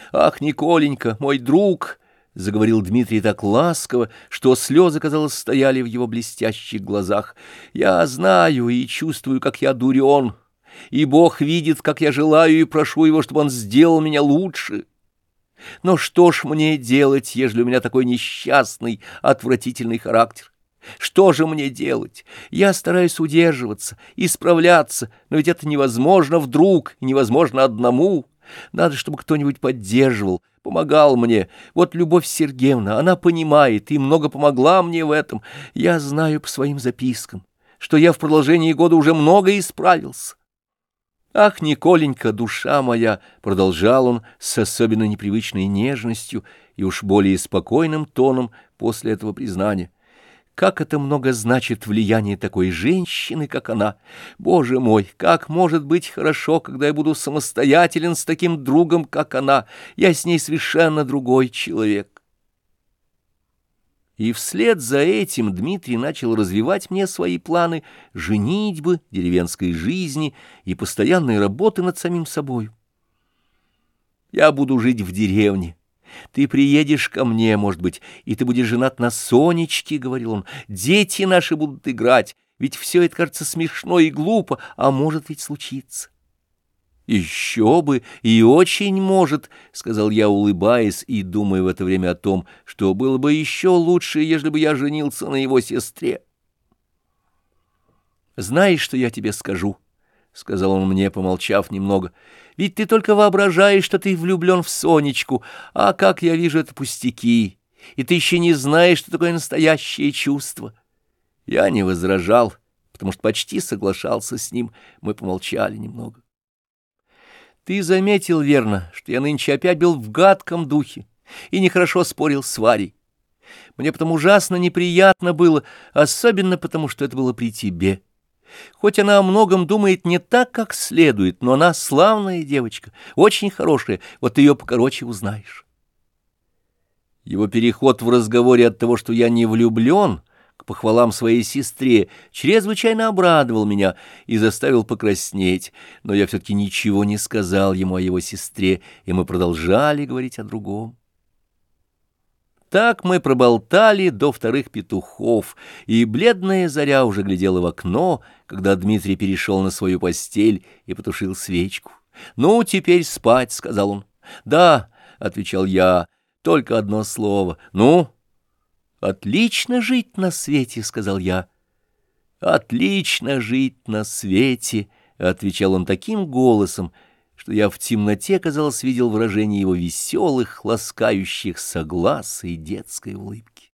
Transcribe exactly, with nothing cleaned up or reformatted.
Ах, Николенька, мой друг! — заговорил Дмитрий так ласково, что слезы, казалось, стояли в его блестящих глазах. — Я знаю и чувствую, как я дурен, и Бог видит, как я желаю и прошу его, чтобы он сделал меня лучше. Но что ж мне делать, ежели у меня такой несчастный, отвратительный характер? Что же мне делать? Я стараюсь удерживаться, исправляться, но ведь это невозможно вдруг, и невозможно одному. Надо, чтобы кто-нибудь поддерживал, помогал мне. Вот Любовь Сергеевна, она понимает и много помогла мне в этом. Я знаю по своим запискам, что я в продолжении года уже много исправился. «Ах, Николенька, душа моя!» — продолжал он с особенно непривычной нежностью и уж более спокойным тоном после этого признания. «Как это много значит влияние такой женщины, как она! Боже мой, как может быть хорошо, когда я буду самостоятелен с таким другом, как она! Я с ней совершенно другой человек!» И вслед за этим Дмитрий начал развивать мне свои планы женитьбы, деревенской жизни и постоянной работы над самим собой. «Я буду жить в деревне. Ты приедешь ко мне, может быть, и ты будешь женат на Сонечке, — говорил он. — Дети наши будут играть, ведь все это кажется смешно и глупо, а может ведь случиться. «Еще бы, и очень может», — сказал я, улыбаясь и думая в это время о том, что было бы еще лучше, ежели бы я женился на его сестре. «Знаешь, что я тебе скажу?» — сказал он мне, помолчав немного. «Ведь ты только воображаешь, что ты влюблен в Сонечку, а как я вижу, это пустяки, и ты еще не знаешь, что такое настоящее чувство». Я не возражал, потому что почти соглашался с ним. Мы помолчали немного. «Ты заметил верно, что я нынче опять был в гадком духе и нехорошо спорил с Варей. Мне потом ужасно неприятно было, особенно потому, что это было при тебе. Хоть она о многом думает не так, как следует, но она славная девочка, очень хорошая, вот ты ее покороче узнаешь». Его переход в разговоре от того, что я не влюблен, к похвалам своей сестре, чрезвычайно обрадовал меня и заставил покраснеть, но я все-таки ничего не сказал ему о его сестре, и мы продолжали говорить о другом. Так мы проболтали до вторых петухов, и бледная заря уже глядела в окно, когда Дмитрий перешел на свою постель и потушил свечку. «Ну, теперь спать», — сказал он. «Да», — отвечал я, — «только одно слово. Ну?» «Отлично жить на свете», — сказал я. «Отлично жить на свете», — отвечал он таким голосом, что я в темноте, казалось, видел выражение его веселых, ласкающихся глаз и детской улыбки.